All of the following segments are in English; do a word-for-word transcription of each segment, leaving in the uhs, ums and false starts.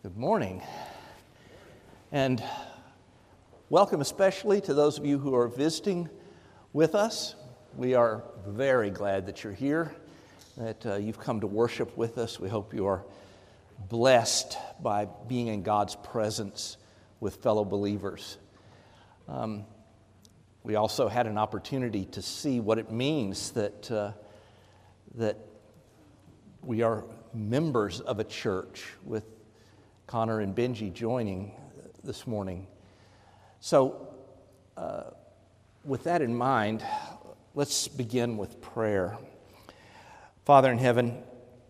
Good morning, and welcome especially to those of you who are visiting with us. We are very glad that you're here, that uh, you've come to worship with us. We hope you are blessed by being in God's presence with fellow believers. Um, we also had an opportunity to see what it means that uh, that we are members of a church, with Connor and Benji joining this morning. So, uh, with that in mind, let's begin with prayer. Father in heaven,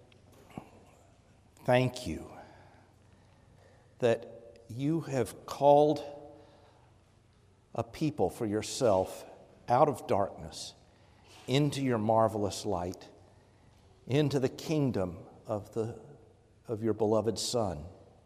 thank you that you have called a people for yourself out of darkness into your marvelous light, into the kingdom of the of your beloved Son.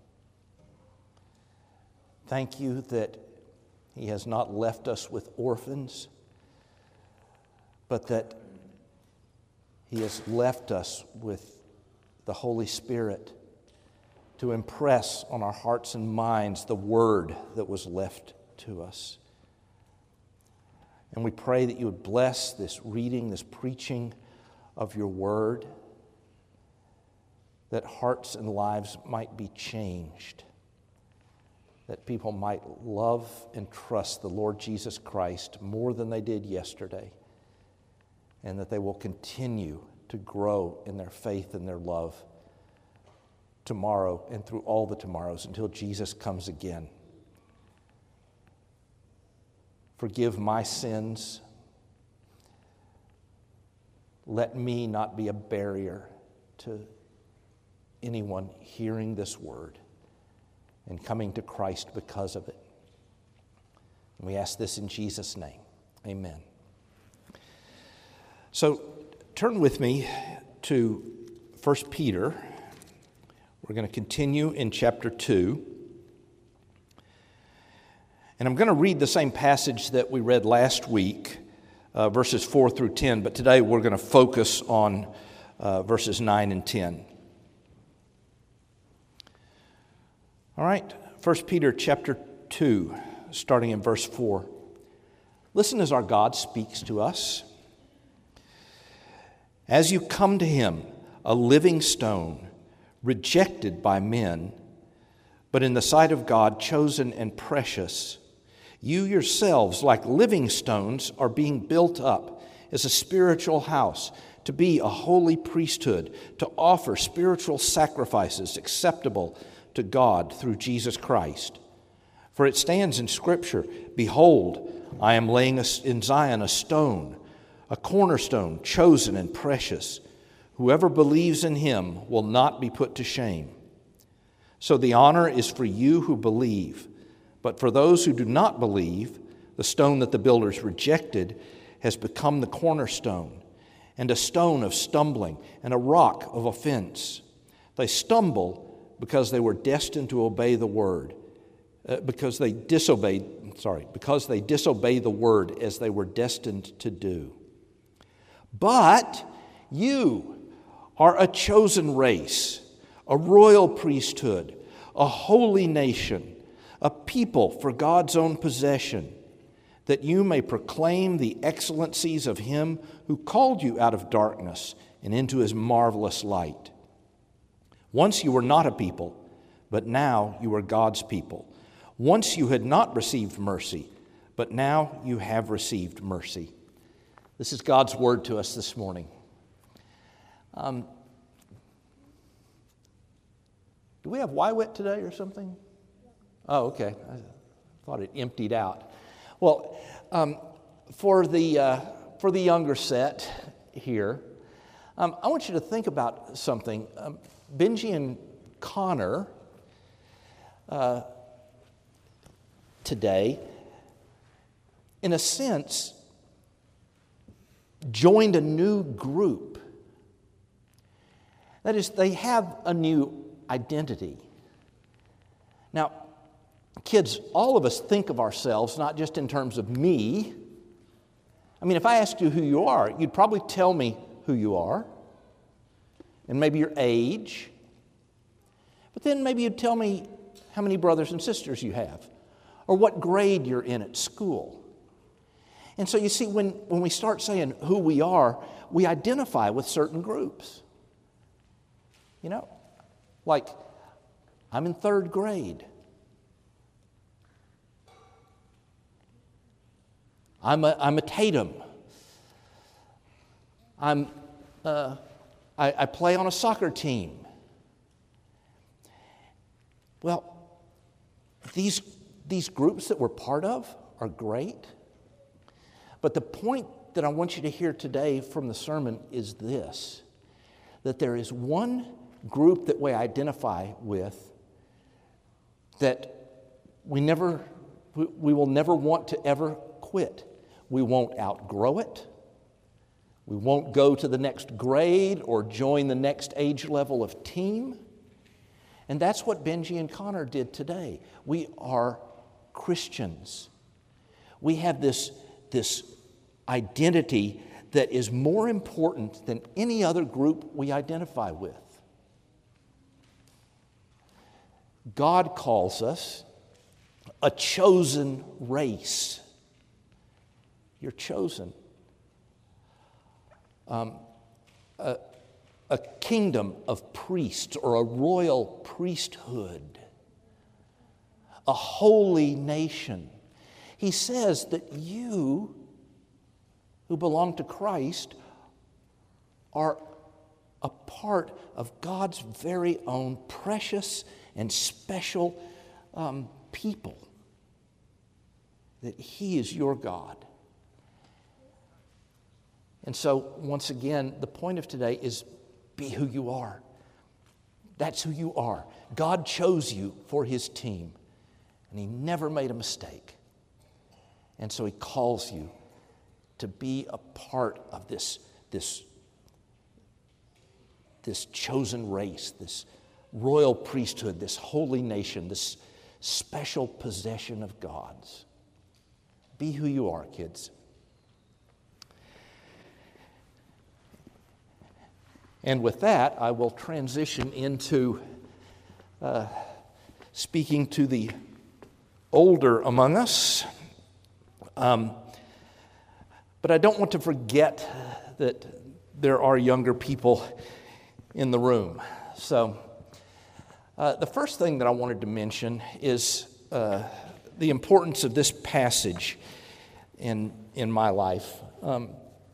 Thank you that He has not left us with orphans, but that He has left us with the Holy Spirit to impress on our hearts and minds the word that was left to us. And we pray that you would bless this reading, this preaching of your word, that hearts and lives might be changed, that people might love and trust the Lord Jesus Christ more than they did yesterday, and that they will continue to grow in their faith and their love tomorrow and through all the tomorrows until Jesus comes again. Forgive my sins. Let me not be a barrier to anyone hearing this word and coming to Christ because of it. And we ask this in Jesus' name. Amen. So turn with me to First Peter. We're going to continue in chapter two. And I'm going to read the same passage that we read last week, uh, verses four through ten, but today we're going to focus on uh, verses nine and ten. All right, First Peter chapter two, starting in verse four. Listen as our God speaks to us. As you come to Him, a living stone, rejected by men, but in the sight of God chosen and precious, you yourselves, like living stones, are being built up as a spiritual house, to be a holy priesthood, to offer spiritual sacrifices acceptable to God through Jesus Christ. For it stands in Scripture, "Behold, I am laying in Zion a stone, a cornerstone, chosen and precious. Whoever believes in Him will not be put to shame." So the honor is for you who believe. But for those who do not believe, the stone that the builders rejected has become the cornerstone, and a stone of stumbling, and a rock of offense. They stumble because they were destined to obey the word, uh, because they disobeyed, sorry, because they disobey the word as they were destined to do. But you are a chosen race, a royal priesthood, a holy nation, a people for God's own possession, that you may proclaim the excellencies of Him who called you out of darkness and into His marvelous light. Once you were not a people, but now you are God's people. Once you had not received mercy, but now you have received mercy. This is God's word to us this morning. Um, do we have Y WIT today or something? Oh, okay. I thought it emptied out. Well, um, for the uh, for the younger set here, um, I want you to think about something. Um, Benji and Connor uh, today, in a sense, joined a new group. That is, they have a new identity. Now, kids, all of us think of ourselves not just in terms of me. I mean, if I asked you who you are, you'd probably tell me who you are, and maybe your age. But then maybe you'd tell me how many brothers and sisters you have, or what grade you're in at school. And so you see, when, when we start saying who we are, we identify with certain groups. You know, like, I'm in third grade. I'm a, I'm a Tatum. I'm, uh, I, I play on a soccer team. Well, these, these groups that we're part of are great. But the point that I want you to hear today from the sermon is this, that there is one group that we identify with that we never, we will never want to ever quit. We won't outgrow it. We won't go to the next grade or join the next age level of team. And that's what Benji and Connor did today. We are Christians. We have this, this identity that is more important than any other group we identify with. God calls us a chosen race. You're chosen. Um, a, a kingdom of priests, or a royal priesthood, a holy nation. He says that you, who belong to Christ, are a part of God's very own precious and special um, people. That He is your God. And so, once again, the point of today is be who you are. That's who you are. God chose you for His team, and He never made a mistake. And so He calls you to be a part of this, this, this chosen race, this royal priesthood, this holy nation, this special possession of God's. Be who you are, kids. And with that, I will transition into uh, speaking to the older among us. Um, but I don't want to forget that there are younger people in the room. So uh, the first thing that I wanted to mention is uh, the importance of this passage in, in my life. Um,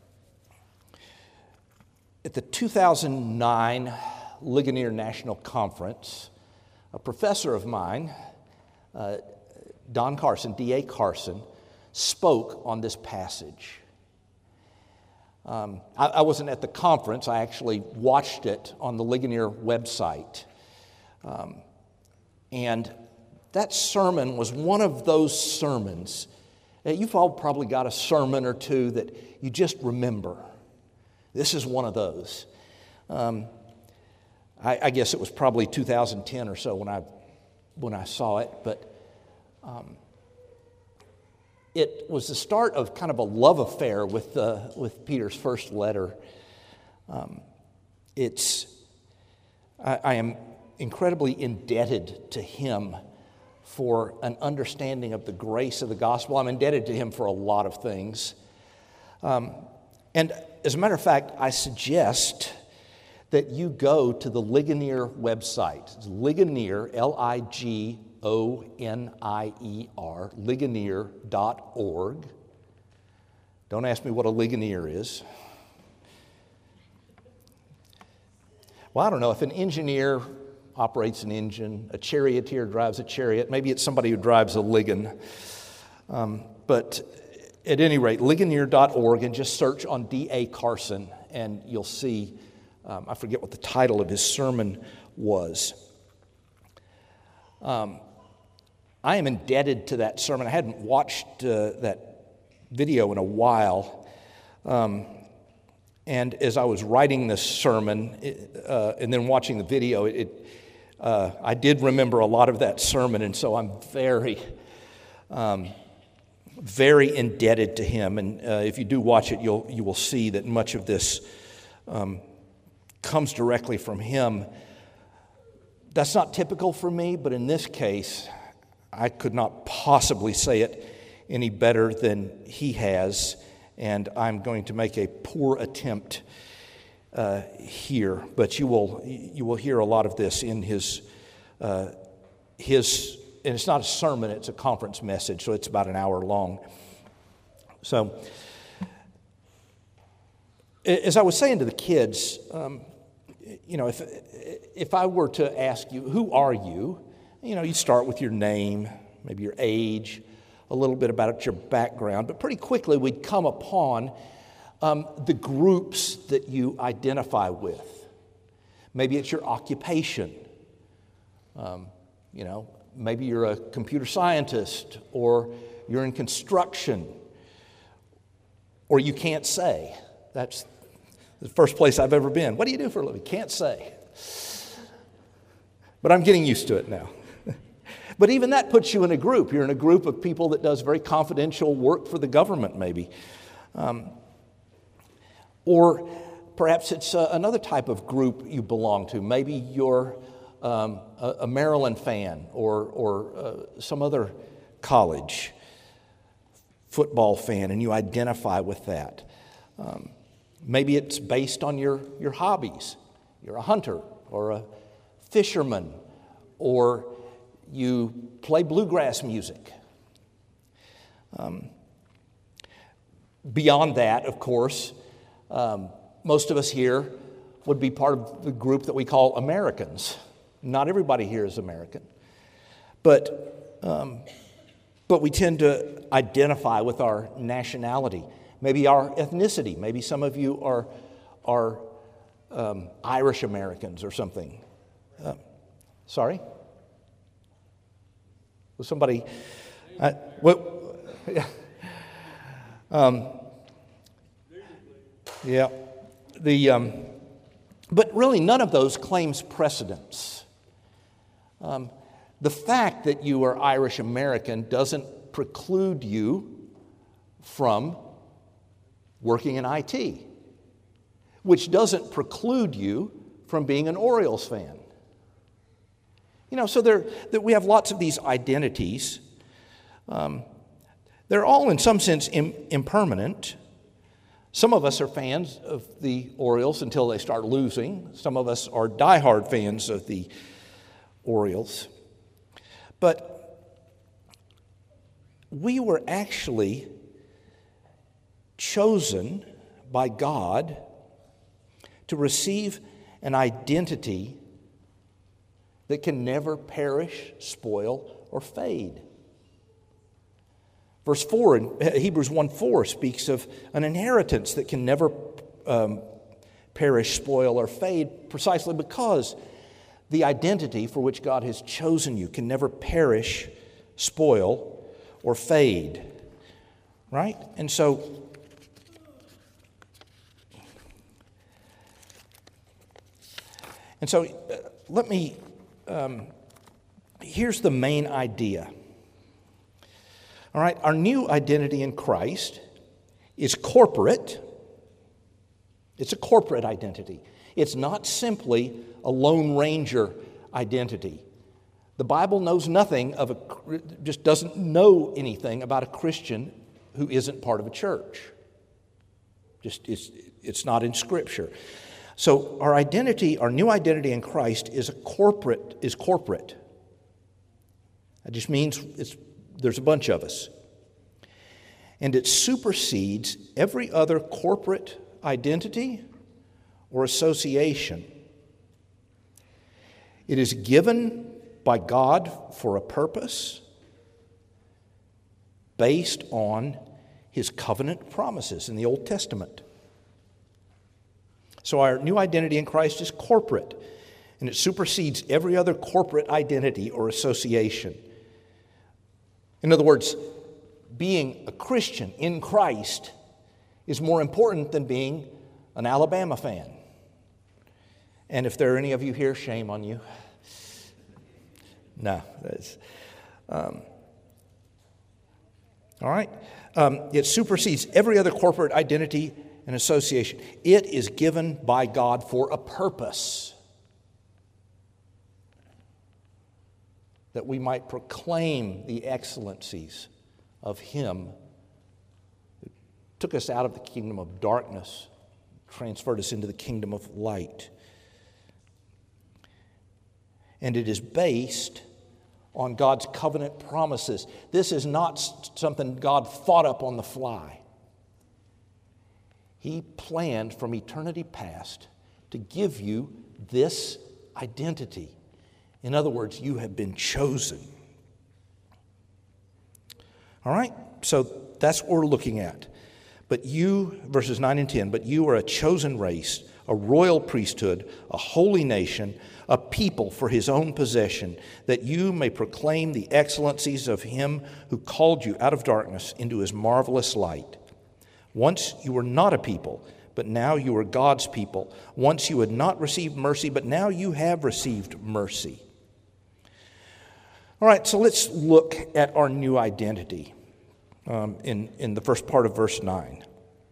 At the two thousand nine Ligonier National Conference, a professor of mine, uh, Don Carson, D A Carson, spoke on this passage. Um, I, I wasn't at the conference. I actually watched it on the Ligonier website. Um, and that sermon was one of those sermons. You've all probably got a sermon or two that you just remember. This is one of those. Um, I, I guess it was probably two thousand ten or so when I when I saw it, but um, it was the start of kind of a love affair with uh, with Peter's first letter. Um, it's I, I am incredibly indebted to him for an understanding of the grace of the gospel. I'm indebted to him for a lot of things. Um, and as a matter of fact, I suggest that you go to the Ligonier website. It's Ligonier, L I G O N I E R, ligonier dot org. Don't ask me what a Ligonier is. Well, I don't know. If an engineer operates an engine, a charioteer drives a chariot, maybe it's somebody who drives a Ligon. Um, but at any rate, ligonier dot org, and just search on D A Carson, and you'll see, um, I forget what the title of his sermon was. Um, I am indebted to that sermon. I hadn't watched uh, that video in a while. Um, and as I was writing this sermon it, uh, and then watching the video, it, it uh, I did remember a lot of that sermon, and so I'm very... Um, Very indebted to him, and uh, if you do watch it, you'll you will see that much of this um, comes directly from him. That's not typical for me, but in this case, I could not possibly say it any better than he has, and I'm going to make a poor attempt uh, here. But you will you will hear a lot of this in his uh, his, and it's not a sermon; it's a conference message, so it's about an hour long. So, as I was saying to the kids, um, you know, if if I were to ask you, who are you? You know, you start with your name, maybe your age, a little bit about your background, but pretty quickly we'd come upon um, the groups that you identify with. Maybe it's your occupation. Um, you know, maybe you're a computer scientist, or you're in construction, or you can't say. That's the first place I've ever been. What do you do for a living? Can't say. But I'm getting used to it now. But even that puts you in a group. You're in a group of people that does very confidential work for the government, maybe. Um, or perhaps it's uh, another type of group you belong to. Maybe you're um, a, a Maryland fan, or, or uh, some other college football fan, and you identify with that. Um, maybe it's based on your, your hobbies. You're a hunter, or a fisherman, or you play bluegrass music. Um, beyond that, of course, um, most of us here would be part of the group that we call Americans. Not everybody here is American, but um, but we tend to identify with our nationality, maybe our ethnicity. Maybe some of you are are um, Irish Americans or something. Uh, sorry. Was somebody, uh, what, yeah. Um, yeah, the, um, but really none of those claims precedence. Um, the fact that you are Irish American doesn't preclude you from working in I T, which doesn't preclude you from being an Orioles fan. You know, so there, that we have lots of these identities. Um, they're all, in some sense, im- impermanent. Some of us are fans of the Orioles until they start losing. Some of us are diehard fans of the Orioles. But we were actually chosen by God to receive an identity that can never perish, spoil, or fade. Verse four in Hebrews one four speaks of an inheritance that can never um, perish, spoil, or fade, precisely because the identity for which God has chosen you can never perish, spoil, or fade. Right? And so, and so uh, let me Um, here's the main idea. All right, our new identity in Christ is corporate. It's a corporate identity. It's not simply a Lone Ranger identity. The Bible knows nothing of a, just doesn't know anything about a Christian who isn't part of a church. Just it's, it's not in Scripture. So our identity, our new identity in Christ is a corporate, is corporate. That just means it's, there's a bunch of us. And it supersedes every other corporate identity or association. It is given by God for a purpose based on His covenant promises in the Old Testament. So our new identity in Christ is corporate, and it supersedes every other corporate identity or association. In other words, being a Christian in Christ is more important than being an Alabama fan. And if there are any of you here, shame on you. No, that's... Um, all right? Um, it supersedes every other corporate identity and association. It is given by God for a purpose. that we might proclaim the excellencies of Him who took us out of the kingdom of darkness, transferred us into the kingdom of light. And it is based on God's covenant promises. This is not something God thought up on the fly. He planned from eternity past to give you this identity. In other words, you have been chosen. All right, so that's what we're looking at. But you, verses nine and ten, but you are a chosen race, a royal priesthood, a holy nation, a people for His own possession, that you may proclaim the excellencies of Him who called you out of darkness into His marvelous light. Once you were not a people, but now you are God's people. Once you had not received mercy, but now you have received mercy. All right, so let's look at our new identity um, in, in the first part of verse nine.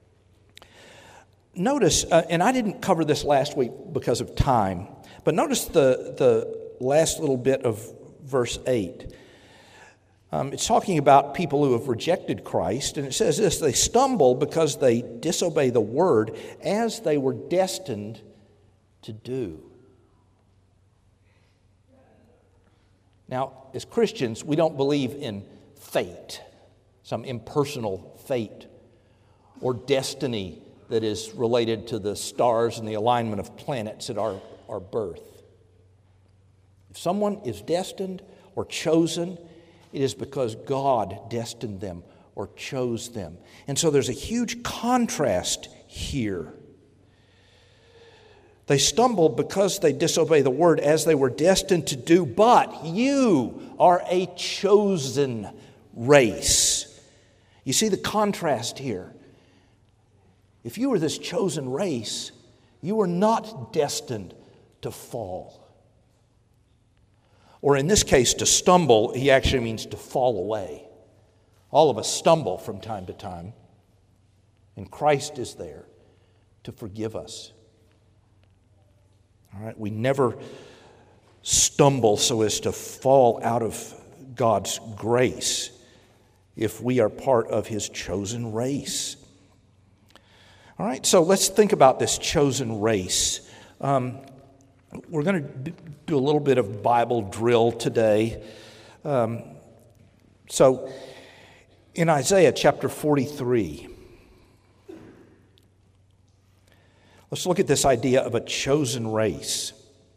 Notice, uh, and I didn't cover this last week because of time, but notice the, the last little bit of verse eight. Um, it's talking about people who have rejected Christ, and it says this: they stumble because they disobey the word as they were destined to do. Now, as Christians, we don't believe in fate, some impersonal fate, or destiny that is related to the stars and the alignment of planets at our, our birth. If someone is destined or chosen, it is because God destined them or chose them. And so there's a huge contrast here. They stumble because they disobey the word as they were destined to do, but you are a chosen race. You see the contrast here. If you were this chosen race, you were not destined to fall. Or in this case, to stumble, he actually means to fall away. All of us stumble from time to time, and Christ is there to forgive us. All right, we never stumble so as to fall out of God's grace if we are part of His chosen race. All right, so let's think about this chosen race. Um, we're going to do a little bit of Bible drill today. Um, so in Isaiah chapter forty-three, let's look at this idea of a chosen race.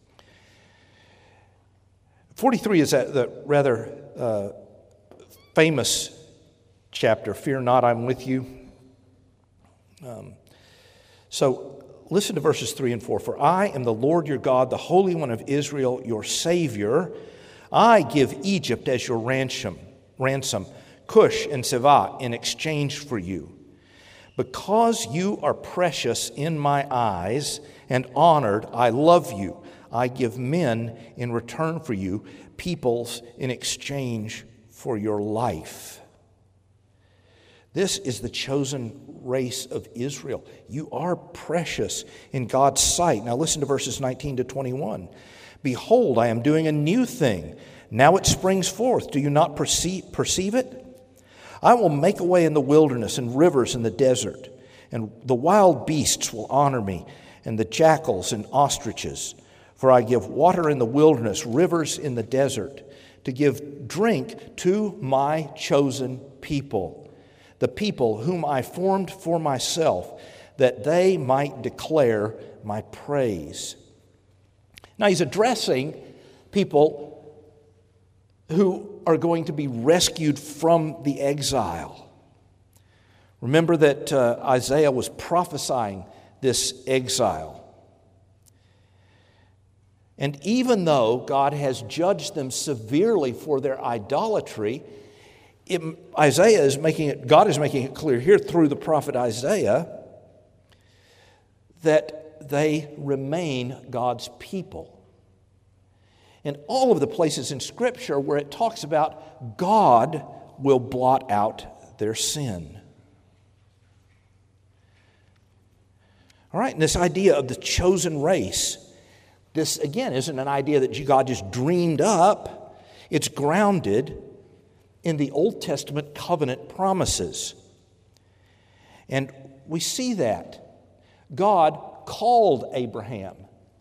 forty-three is a, the rather uh, famous chapter, Fear not, I'm with you. Um, so listen to verses three and four. For I am the Lord your God, the Holy One of Israel, your Savior. I give Egypt as your ransom, ransom, Cush and Seba in exchange for you. Because you are precious in my eyes and honored, I love you. I give men in return for you, peoples in exchange for your life. This is the chosen race of Israel. You are precious in God's sight. Now listen to verses nineteen to twenty-one. Behold, I am doing a new thing. Now it springs forth. Do you not perceive, perceive it? I will make a way in the wilderness and rivers in the desert. And the wild beasts will honor me, and the jackals and ostriches. For I give water in the wilderness, rivers in the desert, to give drink to my chosen people, the people whom I formed for myself, that they might declare my praise. Now he's addressing people who are going to be rescued from the exile. Remember that uh, Isaiah was prophesying this exile. And even though God has judged them severely for their idolatry, it, Isaiah is making it, God is making it clear here through the prophet Isaiah that they remain God's people. In all of the places in Scripture where it talks about God will blot out their sin. All right, and this idea of the chosen race, this again isn't an idea that God just dreamed up. It's grounded in the Old Testament covenant promises. And we see that. God called Abraham.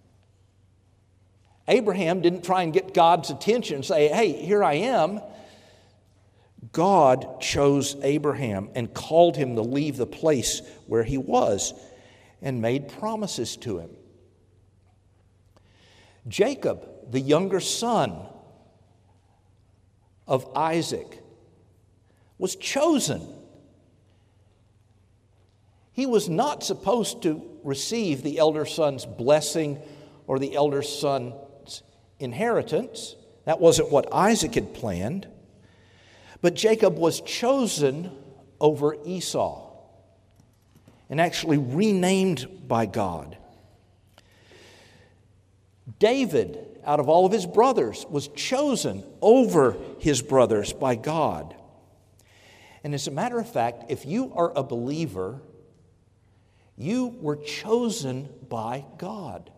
Abraham didn't try and get God's attention and say, hey, here I am. God chose Abraham and called him to leave the place where he was and made promises to him. Jacob, the younger son of Isaac, was chosen. He was not supposed to receive the elder son's blessing or the elder son's inheritance. That wasn't what Isaac had planned. But Jacob was chosen over Esau and actually renamed by God. David, out of all of his brothers, was chosen over his brothers by God. And as a matter of fact, if you are a believer, you were chosen by God.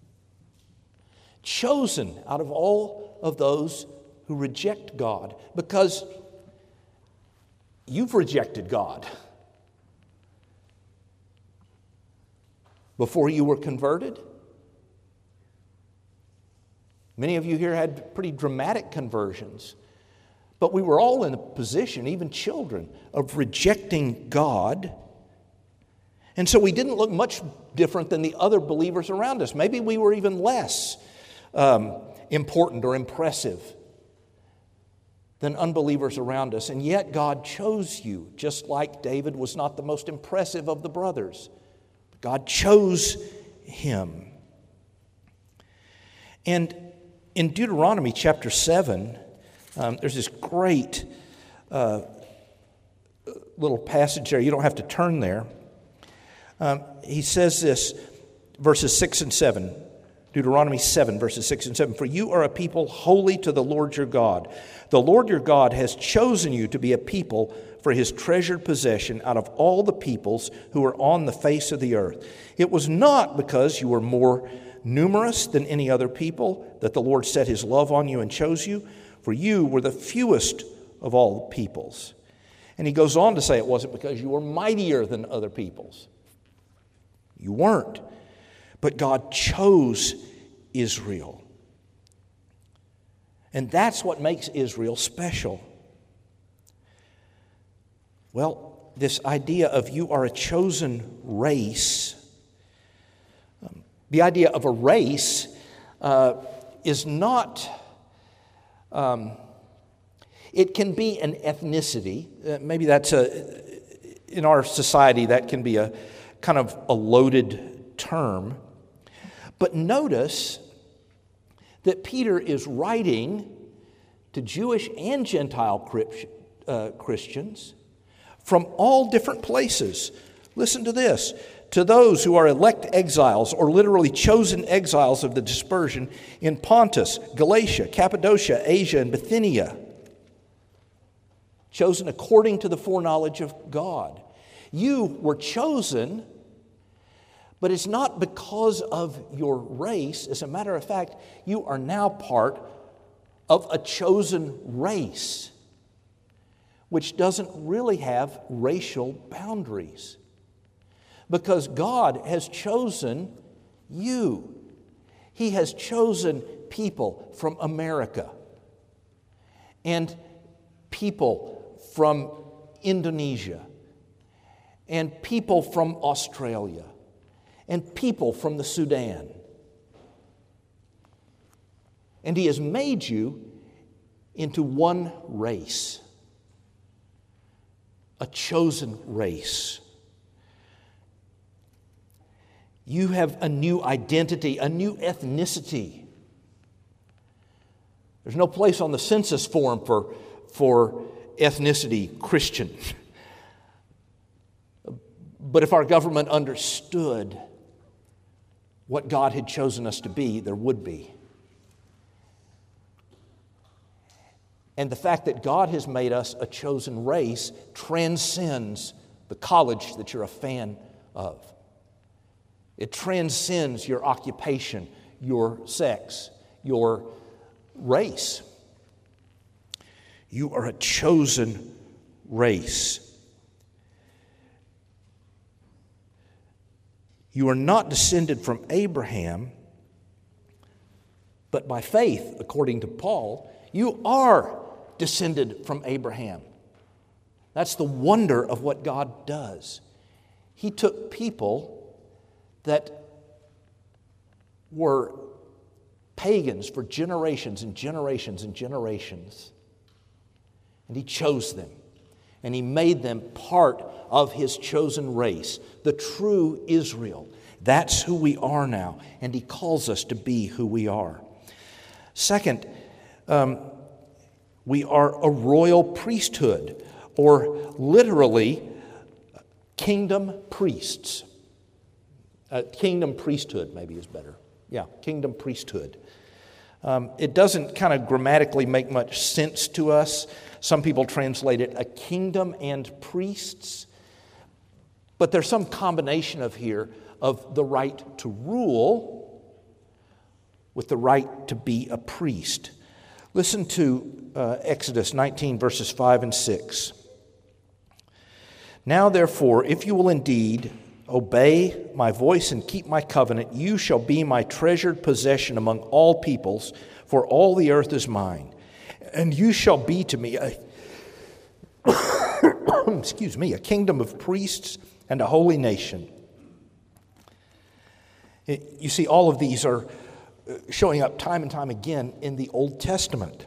Chosen out of all of those who reject God, because you've rejected God. Before you were converted, many of you here had pretty dramatic conversions, but we were all in a position, even children, of rejecting God. And so we didn't look much different than the other believers around us. Maybe we were even less um, important or impressive than unbelievers around us. And yet God chose you, just like David was not the most impressive of the brothers. God chose him. And in Deuteronomy chapter seven, um, there's this great uh, little passage there. You don't have to turn there. Um, he says this, verses six and seven. Deuteronomy seven, verses six and seven. For you are a people holy to the Lord your God. The Lord your God has chosen you to be a people for his treasured possession out of all the peoples who are on the face of the earth. It was not because you were more numerous than any other people that the Lord set his love on you and chose you, for you were the fewest of all peoples. And he goes on to say it wasn't because you were mightier than other peoples. You weren't. But God chose Israel. And that's what makes Israel special. Well, this idea of you are a chosen race, um, the idea of a race uh, is not, um, it can be an ethnicity. Uh, maybe that's a, in our society, that can be a kind of a loaded term. But notice that Peter is writing to Jewish and Gentile Christians from all different places. Listen to this. To those who are elect exiles, or literally chosen exiles of the dispersion in Pontus, Galatia, Cappadocia, Asia, and Bithynia, chosen according to the foreknowledge of God. You were chosen, but it's not because of your race. As a matter of fact, you are now part of a chosen race, which doesn't really have racial boundaries. Because God has chosen you. He has chosen people from America and people from Indonesia and people from Australia and people from the Sudan. And He has made you into one race, a chosen race. You have a new identity, a new ethnicity. There's no place on the census form for, for ethnicity Christian. But if our government understood what God had chosen us to be, there would be. And the fact that God has made us a chosen race transcends the college that you're a fan of. It transcends your occupation, your sex, your race. You are a chosen race. You are not descended from Abraham, but by faith, according to Paul, you are descended from Abraham. That's the wonder of what God does. He took people that were pagans for generations and generations and generations, and He chose them, and He made them part of His chosen race, the true Israel. That's who we are now, and He calls us to be who we are. Second, um, we are a royal priesthood, or literally kingdom priests. Uh, kingdom priesthood maybe is better. Yeah, kingdom priesthood. Um, it doesn't kind of grammatically make much sense to us. Some people translate it a kingdom and priests. But there's some combination of here of the right to rule with the right to be a priest. Listen to uh, Exodus nineteen, verses five and six. Now, therefore, if you will indeed obey my voice and keep my covenant, you shall be my treasured possession among all peoples, for all the earth is mine. And you shall be to me a, excuse me, a kingdom of priests and a holy nation. You see, all of these are showing up time and time again in the Old Testament.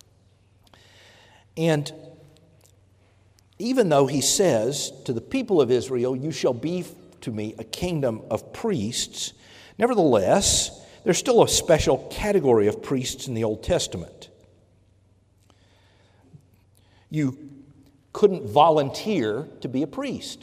And even though He says to the people of Israel, you shall be to me a kingdom of priests, nevertheless, there's still a special category of priests in the Old Testament. You couldn't volunteer to be a priest.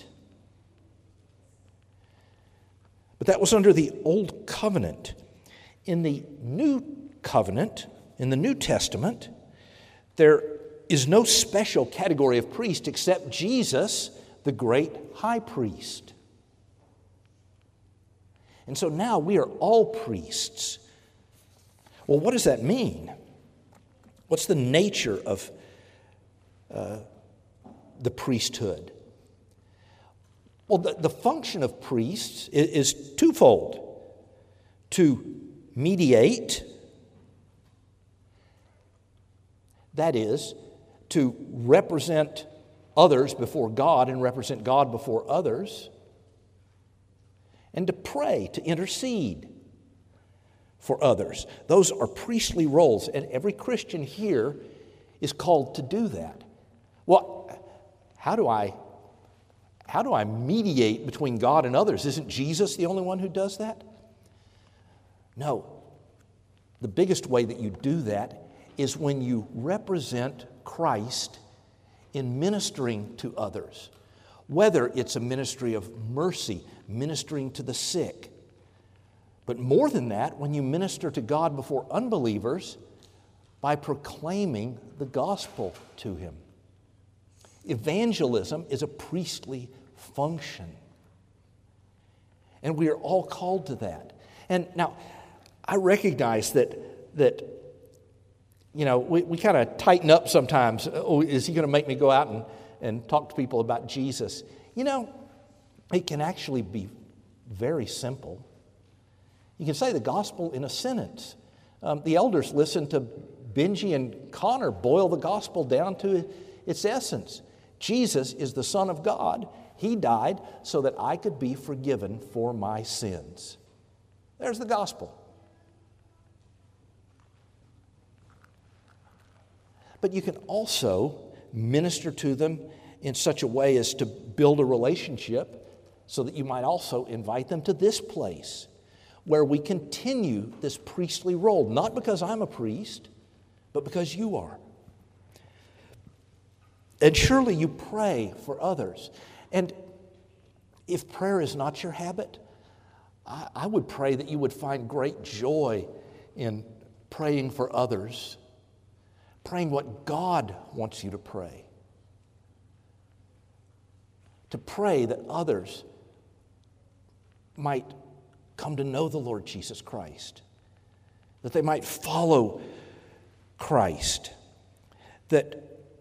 But that was under the Old Covenant. In the New Covenant, in the New Testament, there is no special category of priest except Jesus, the great high priest. And so now we are all priests. Well, what does that mean? What's the nature of uh, the priesthood? Well, the, the function of priests is, is twofold. To mediate, that is, to represent others before God and represent God before others, and to pray, to intercede for others. Those are priestly roles, and every Christian here is called to do that. Well, how do I, how do I mediate between God and others? Isn't Jesus the only one who does that? No. The biggest way that you do that is when you represent Christ in ministering to others. Whether it's a ministry of mercy, ministering to the sick. But more than that, when you minister to God before unbelievers by proclaiming the gospel to Him. Evangelism is a priestly function. And we are all called to that. And now, I recognize that, that you know, we, we kind of tighten up sometimes. Oh, is He going to make me go out and and talk to people about Jesus? You know, it can actually be very simple. You can say the gospel in a sentence. Um, the elders listened to Benji and Connor boil the gospel down to its essence. Jesus is the Son of God. He died so that I could be forgiven for my sins. There's the gospel. But you can also minister to them in such a way as to build a relationship so that you might also invite them to this place where we continue this priestly role, not because I'm a priest, but because you are. And surely you pray for others. And if prayer is not your habit, I, I would pray that you would find great joy in praying for others, praying what God wants you to pray. To pray that others might come to know the Lord Jesus Christ, that they might follow Christ, that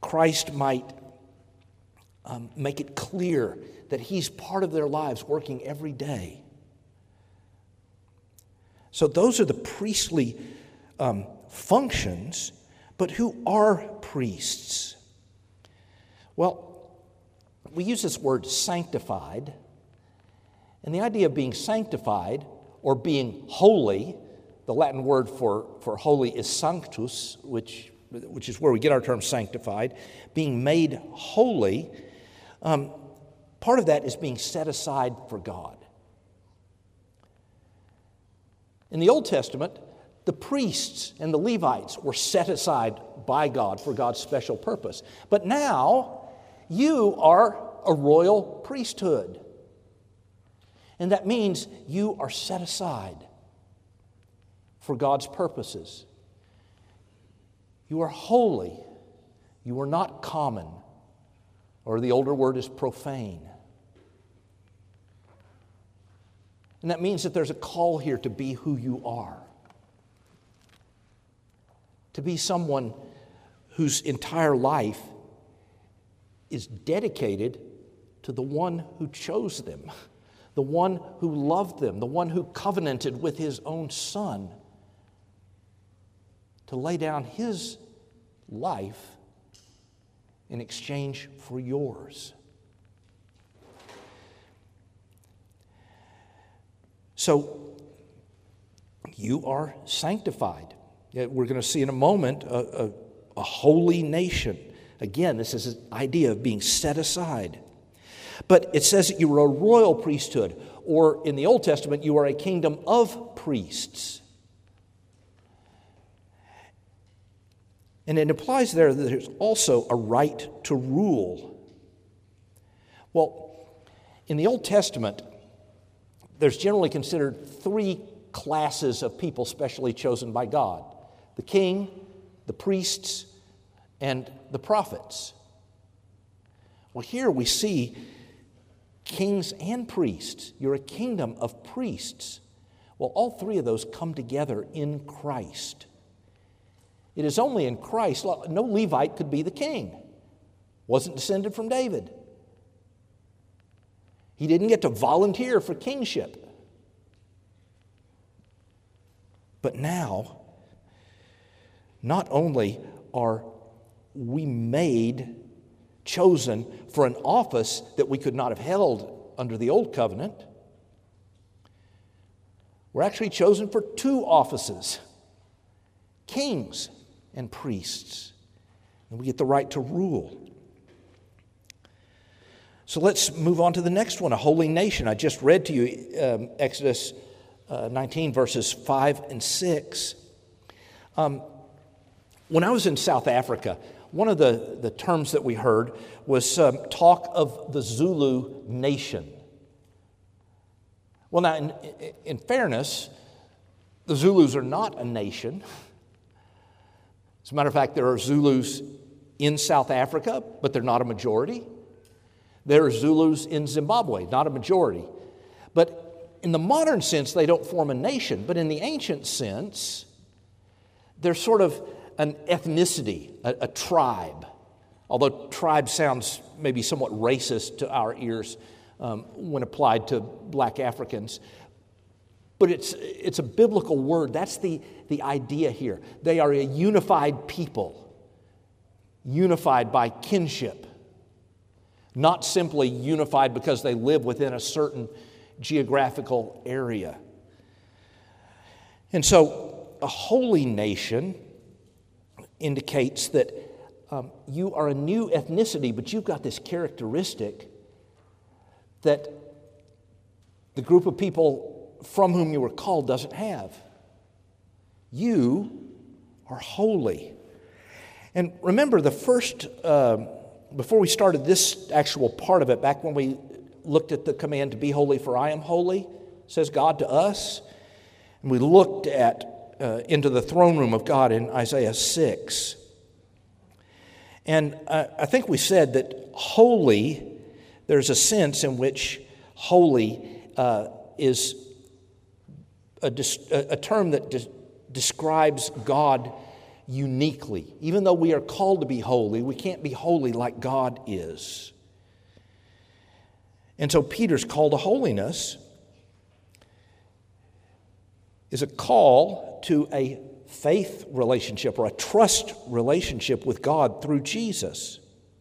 Christ might um, make it clear that he's part of their lives, working every day. So those are the priestly um, functions, but who are priests? Well, we use this word sanctified, and the idea of being sanctified or being holy, the Latin word for, for holy is sanctus, which, which is where we get our term sanctified, being made holy. Um, part of that is being set aside for God. In the Old Testament, the priests and the Levites were set aside by God for God's special purpose. But now, you are a royal priesthood. And that means you are set aside for God's purposes. You are holy. You are not common, or the older word is profane. And that means that there's a call here to be who you are. To be someone whose entire life is dedicated to the one who chose them, the one who loved them, the one who covenanted with his own Son to lay down his life in exchange for yours. So, you are sanctified. We're going to see in a moment a, a, a holy nation. Again, this is an idea of being set aside. But it says that you are a royal priesthood, or in the Old Testament, you are a kingdom of priests. And it implies there that there's also a right to rule. Well, in the Old Testament, there's generally considered three classes of people specially chosen by God: the king, the priests, and the prophets. Well, here we see kings and priests. You're a kingdom of priests. Well, all three of those come together in Christ. It is only in Christ. No Levite could be the king. Wasn't descended from David. He didn't get to volunteer for kingship. But now, not only are we made, chosen for an office that we could not have held under the old covenant, we're actually chosen for two offices: kings and priests. And we get the right to rule. So let's move on to the next one, a holy nation. I just read to you um, Exodus uh, nineteen, verses five and six. Um, when I was in South Africa, one of the, the terms that we heard was um, talk of the Zulu nation. Well, now, in, in fairness, the Zulus are not a nation. As a matter of fact, there are Zulus in South Africa, but they're not a majority. There are Zulus in Zimbabwe, not a majority. But in the modern sense, they don't form a nation. But in the ancient sense, they're sort of an ethnicity, a, a tribe. Although tribe sounds maybe somewhat racist to our ears um, when applied to black Africans. But it's, it's a biblical word. That's the, the idea here. They are a unified people, unified by kinship. Not simply unified because they live within a certain geographical area. And so a holy nation indicates that um, you are a new ethnicity, but you've got this characteristic that the group of people from whom you were called doesn't have. You are holy. And remember, the first... Uh, Before we started this actual part of it, back when we looked at the command to be holy for I am holy, says God to us, and we looked at uh, into the throne room of God in Isaiah six. And uh, I think we said that holy, there's a sense in which holy uh, is a, a term that de- describes God uniquely. Even though we are called to be holy, we can't be holy like God is. And so Peter's call to holiness is a call to a faith relationship or a trust relationship with God through Jesus.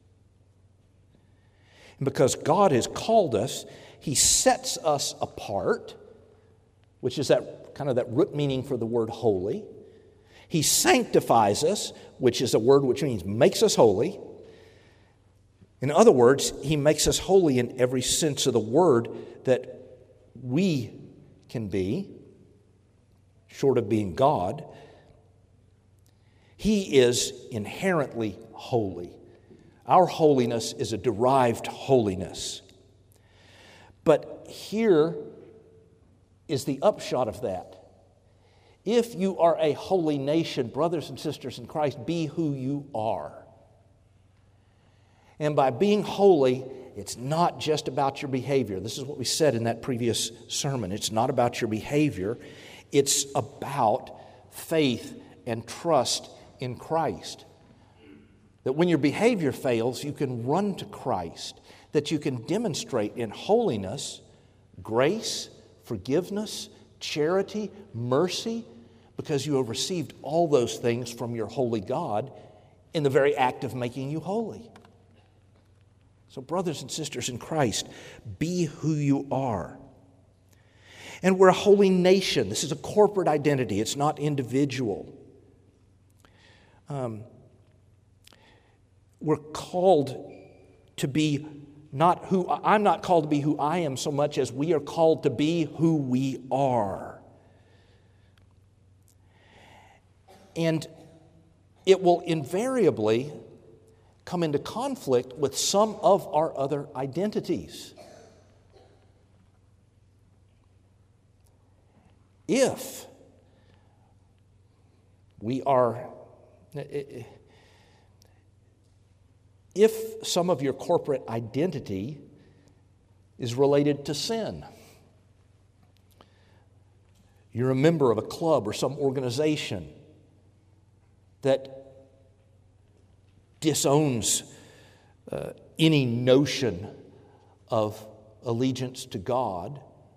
And because God has called us, He sets us apart, which is that kind of that root meaning for the word holy. He sanctifies us, which is a word which means makes us holy. In other words, He makes us holy in every sense of the word that we can be, short of being God. He is inherently holy. Our holiness is a derived holiness. But here is the upshot of that. If you are a holy nation, brothers and sisters in Christ, be who you are. And by being holy, it's not just about your behavior. This is what we said in that previous sermon. It's not about your behavior. It's about faith and trust in Christ. That when your behavior fails, you can run to Christ. That you can demonstrate in holiness, grace, forgiveness, charity, mercy, because you have received all those things from your holy God in the very act of making you holy. So, brothers and sisters in Christ, be who you are. And we're a holy nation. This is a corporate identity. It's not individual. Um, we're called to be not who, I'm not called to be who I am so much as we are called to be who we are. And it will invariably come into conflict with some of our other identities. If we are, if some of your corporate identity is related to sin, you're a member of a club or some organization that disowns uh, any notion of allegiance to God.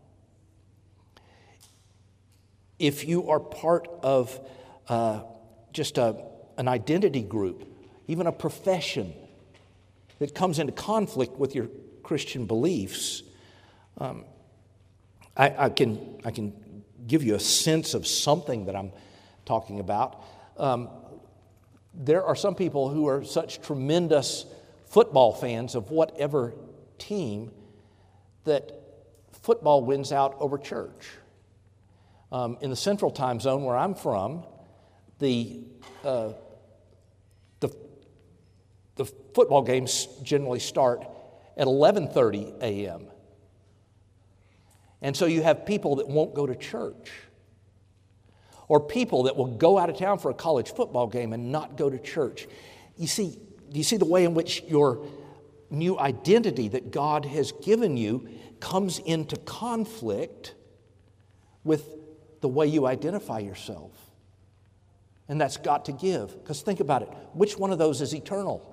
If you are part of uh, just a, an identity group, even a profession that comes into conflict with your Christian beliefs, um, I, I can I can give you a sense of something that I'm talking about. Um, There are some people who are such tremendous football fans of whatever team that football wins out over church. Um, in the Central Time Zone where I'm from, the, uh, the the football games generally start at eleven thirty a.m. And so you have people that won't go to church, or people that will go out of town for a college football game and not go to church. You see, do you see the way in which your new identity that God has given you comes into conflict with the way you identify yourself? And that's got to give. Because think about it. Which one of those is eternal?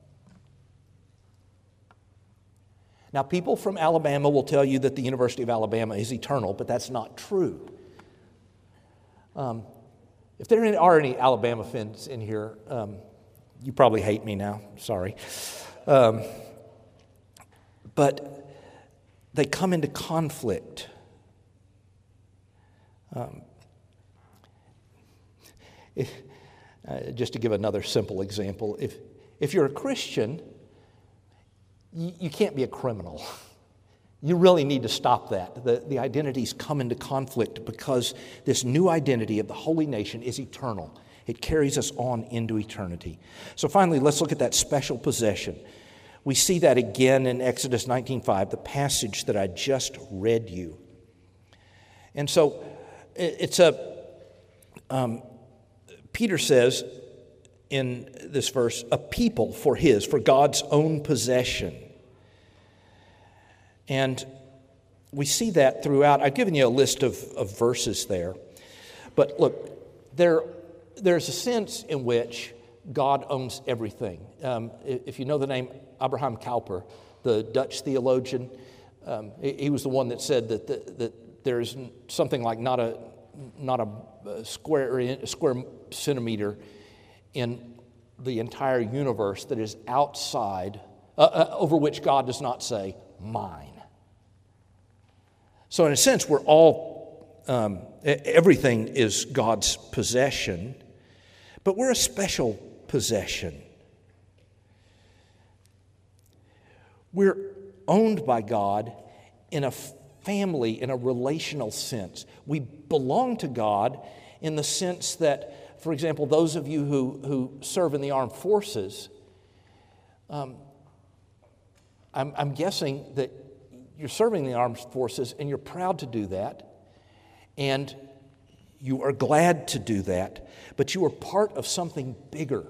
Now, people from Alabama will tell you that the University of Alabama is eternal, but that's not true. Um, if there are any Alabama fans in here, um, you probably hate me now. Sorry. Um, but they come into conflict. Um, if, uh, just to give another simple example, if if you're a Christian, you, you can't be a criminal. You really need to stop that. The, the identities come into conflict because this new identity of the holy nation is eternal. It carries us on into eternity. So finally, let's look at that special possession. We see that again in Exodus nineteen five, the passage that I just read you. And so it's a, um, Peter says in this verse, a people for his, for God's own possession. And we see that throughout. I've given you a list of, of verses there. But look, there there's a sense in which God owns everything. Um, if you know the name Abraham Kuyper, the Dutch theologian, um, he was the one that said that the, that there's something like not a not a square a square centimeter in the entire universe that is outside, uh, uh, over which God does not say, mine. So in a sense, we're all, um, everything is God's possession, but we're a special possession. We're owned by God in a family, in a relational sense. We belong to God in the sense that, for example, those of you who, who serve in the armed forces, um, I'm, I'm guessing that you're serving in the armed forces and you're proud to do that, and you are glad to do that, but you are part of something bigger.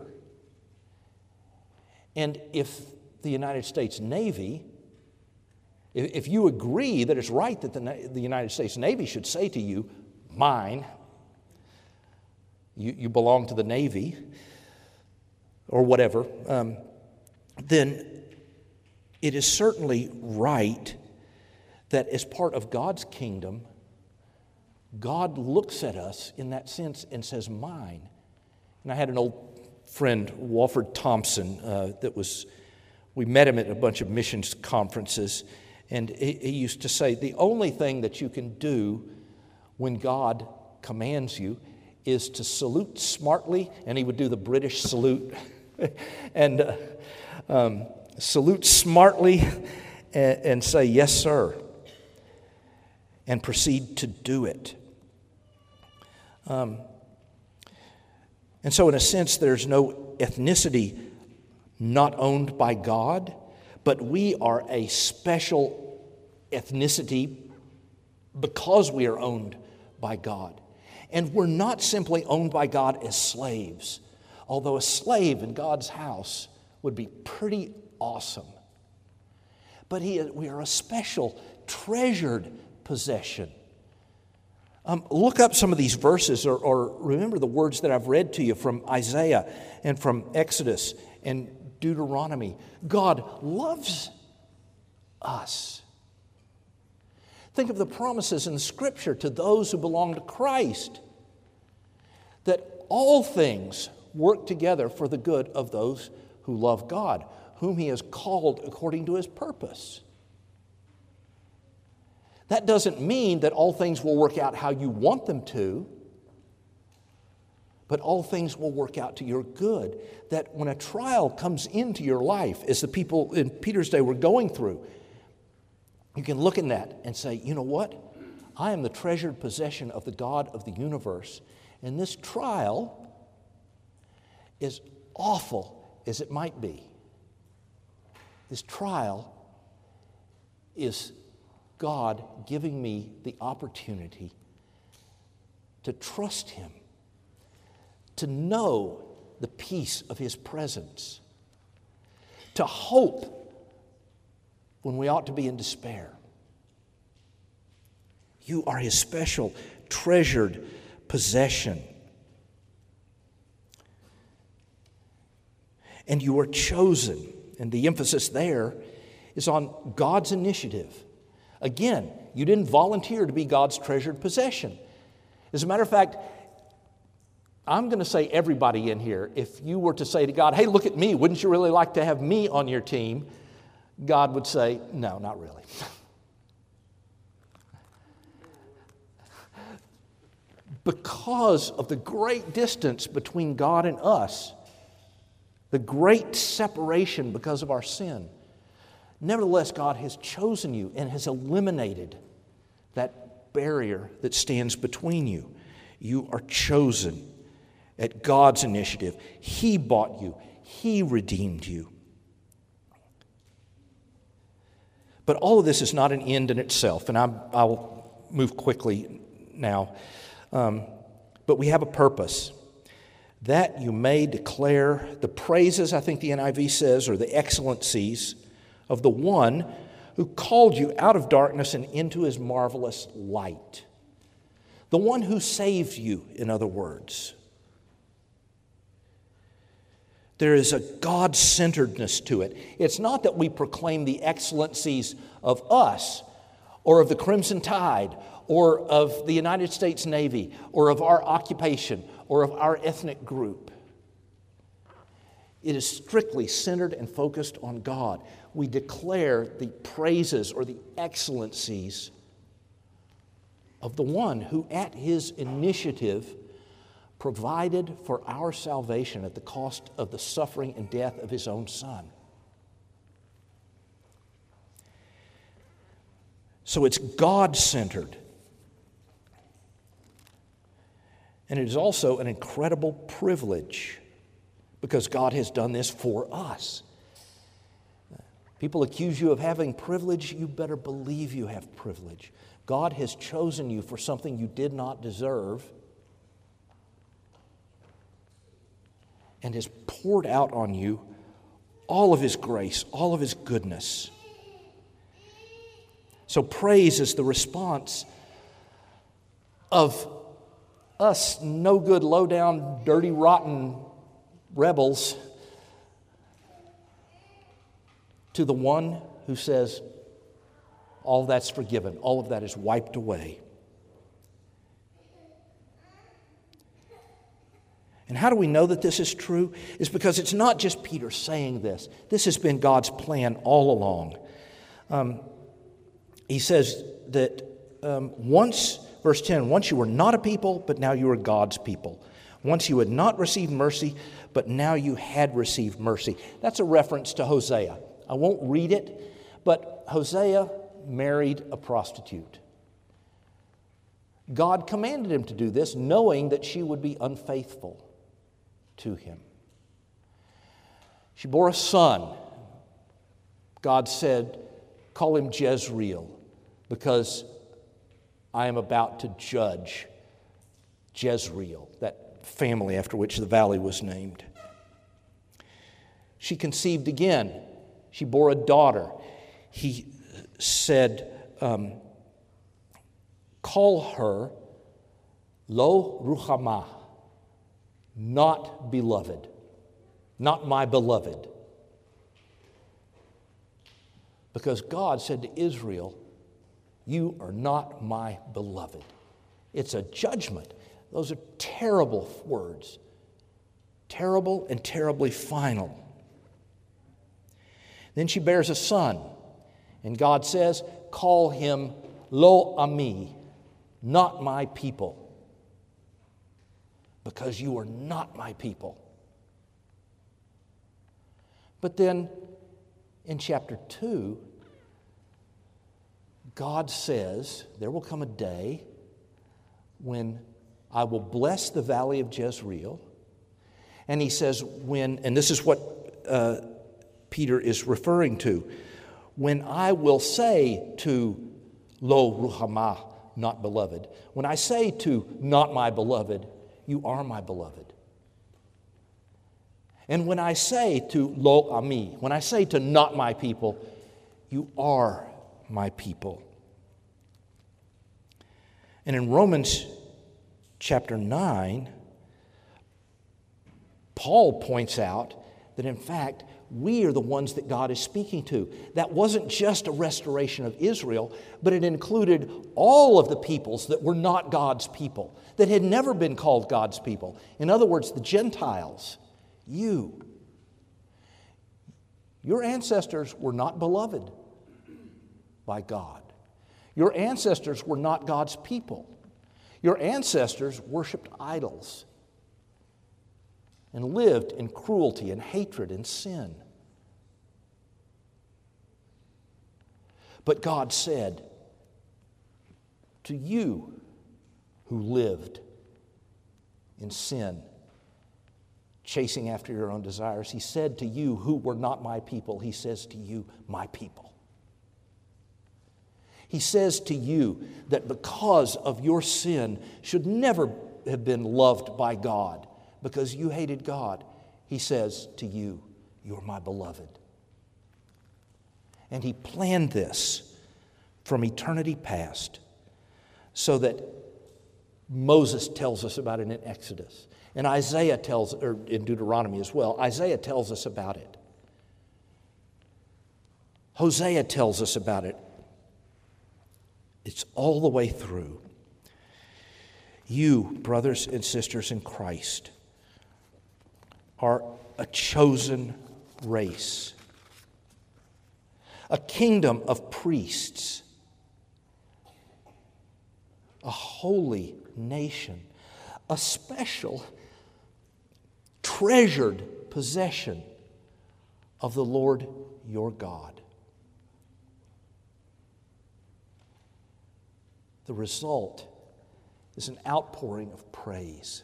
And if the United States Navy, if you agree that it's right that the, the United States Navy should say to you, mine, you, you belong to the Navy, or whatever, um, then it is certainly right that as part of God's kingdom, God looks at us in that sense and says, mine. And I had an old friend, Walford Thompson, uh, that was, we met him at a bunch of missions conferences, and he, he used to say, the only thing that you can do when God commands you is to salute smartly, and he would do the British salute, and uh, um, salute smartly and, and say, yes, sir, and proceed to do it. Um, and so in a sense, there's no ethnicity not owned by God, but we are a special ethnicity because we are owned by God. And we're not simply owned by God as slaves, although a slave in God's house would be pretty awesome. But he, we are a special, treasured possession. Um, look up some of these verses, or, or remember the words that I've read to you from Isaiah and from Exodus and Deuteronomy. God loves us. Think of the promises in Scripture to those who belong to Christ, that all things work together for the good of those who love God, whom He has called according to His purpose. That doesn't mean that all things will work out how you want them to, but all things will work out to your good. That when a trial comes into your life, as the people in Peter's day were going through, you can look in that and say, you know what? I am the treasured possession of the God of the universe. And this trial, as awful as it might be, this trial is God giving me the opportunity to trust Him, to know the peace of His presence, to hope when we ought to be in despair. You are His special, treasured possession. And you are chosen. And the emphasis there is on God's initiative. Again, you didn't volunteer to be God's treasured possession. As a matter of fact, I'm going to say everybody in here, if you were to say to God, hey, look at me, wouldn't you really like to have me on your team? God would say, no, not really. Because of the great distance between God and us, the great separation because of our sin, nevertheless, God has chosen you and has eliminated that barrier that stands between you. You are chosen at God's initiative. He bought you. He redeemed you. But all of this is not an end in itself, and I'm, I'll move quickly now. Um, but we have a purpose, that you may declare the praises, I think the N I V says, or the excellencies of the one who called you out of darkness and into His marvelous light. The one who saved you, in other words. There is a God-centeredness to it. It's not that we proclaim the excellencies of us or of the Crimson Tide or of the United States Navy or of our occupation or of our ethnic group. It is strictly centered and focused on God. We declare the praises or the excellencies of the one who, at his initiative, provided for our salvation at the cost of the suffering and death of his own Son. So it's God-centered. And it is also an incredible privilege because God has done this for us. People accuse you of having privilege. You better believe you have privilege. God has chosen you for something you did not deserve and has poured out on you all of his grace, all of his goodness. So praise is the response of us no good, low down, dirty, rotten rebels to the one who says, all that's forgiven, all of that is wiped away. And how do we know that this is true? It's because it's not just Peter saying this. This has been God's plan all along. Um, he says that um, once, verse ten, once you were not a people, but now you are God's people. Once you had not received mercy, but now you had received mercy. That's a reference to Hosea. I won't read it, but Hosea married a prostitute. God commanded him to do this, knowing that she would be unfaithful to him. She bore a son. God said, call him Jezreel, because I am about to judge Jezreel, that family after which the valley was named. She conceived again. She bore a daughter. He said, um, call her Lo Ruhamah, not beloved, not my beloved. Because God said to Israel, you are not my beloved. It's a judgment. Those are terrible words. Terrible and terribly final. Then she bears a son, and God says, call him Lo Ami, not my people, because you are not my people. But then in chapter two, God says, there will come a day when I will bless the valley of Jezreel. And he says, when, and this is what uh, Peter is referring to, when I will say to Lo Ruhamah, not beloved, when I say to not my beloved, you are my beloved. And when I say to Lo Ami, when I say to not my people, you are my people. And in Romans chapter nine, Paul points out that in fact, we are the ones that God is speaking to. That wasn't just a restoration of Israel, but it included all of the peoples that were not God's people, that had never been called God's people. In other words, the Gentiles, you. Your ancestors were not beloved by God. Your ancestors were not God's people. Your ancestors worshiped idols and lived in cruelty and hatred and sin. But God said to you who lived in sin, chasing after your own desires, he said to you who were not my people, he says to you, my people. He says to you that because of your sin should never have been loved by God, because you hated God, he says to you, you're my beloved. And he planned this from eternity past so that Moses tells us about it in Exodus. And Isaiah tells, or in Deuteronomy as well, Isaiah tells us about it. Hosea tells us about it. It's all the way through. You, brothers and sisters in Christ, are a chosen race, a kingdom of priests, a holy nation, a special, treasured possession of the Lord your God. The result is an outpouring of praise.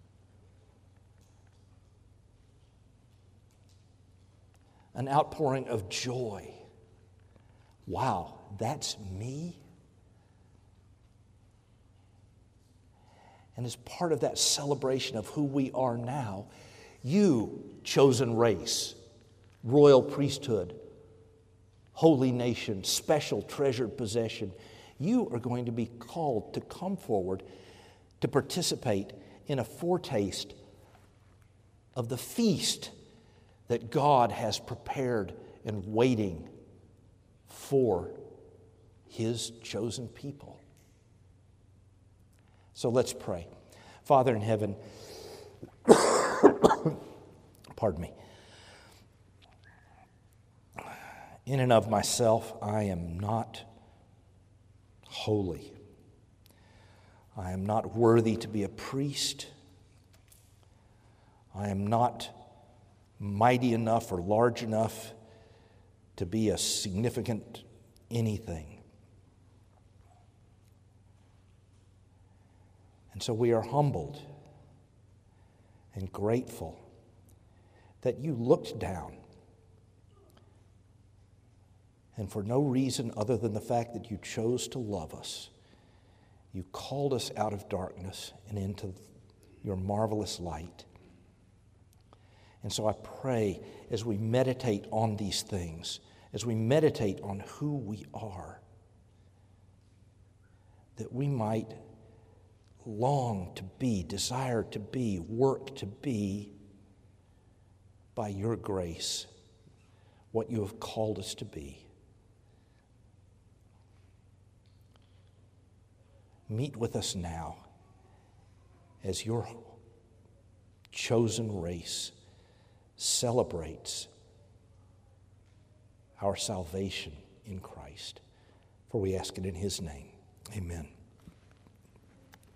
An outpouring of joy. Wow, that's me? And as part of that celebration of who we are now, you, chosen race, royal priesthood, holy nation, special treasured possession, you are going to be called to come forward to participate in a foretaste of the feast that God has prepared and waiting for His chosen people. So let's pray. Father in heaven, pardon me. In and of myself, I am not holy. I am not worthy to be a priest. I am not mighty enough or large enough to be a significant anything. And so we are humbled and grateful that you looked down, and for no reason other than the fact that you chose to love us, you called us out of darkness and into your marvelous light. And so I pray as we meditate on these things, as we meditate on who we are, that we might long to be, desire to be, work to be, by your grace, what you have called us to be. Meet with us now as your chosen race celebrates our salvation in Christ. For we ask it in His name. Amen.